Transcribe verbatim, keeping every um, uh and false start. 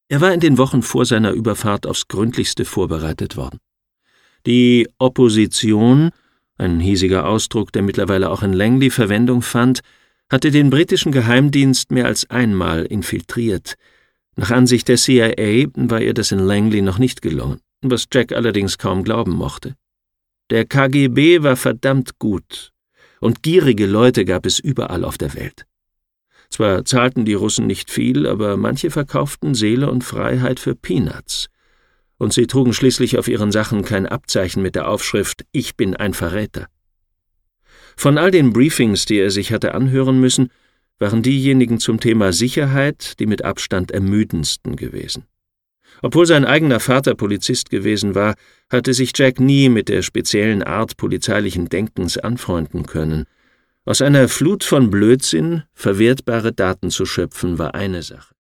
Er war in den Wochen vor seiner Überfahrt aufs Gründlichste vorbereitet worden. Die Opposition, ein hiesiger Ausdruck, der mittlerweile auch in Langley Verwendung fand, hatte den britischen Geheimdienst mehr als einmal infiltriert. Nach Ansicht der C I A war ihr das in Langley noch nicht gelungen, was Jack allerdings kaum glauben mochte. Der K G B war verdammt gut, und gierige Leute gab es überall auf der Welt. Zwar zahlten die Russen nicht viel, aber manche verkauften Seele und Freiheit für Peanuts. Und sie trugen schließlich auf ihren Sachen kein Abzeichen mit der Aufschrift »Ich bin ein Verräter«. Von all den Briefings, die er sich hatte anhören müssen, waren diejenigen zum Thema Sicherheit die mit Abstand ermüdendsten gewesen. Obwohl sein eigener Vater Polizist gewesen war, hatte sich Jack nie mit der speziellen Art polizeilichen Denkens anfreunden können. Aus einer Flut von Blödsinn verwertbare Daten zu schöpfen, war eine Sache.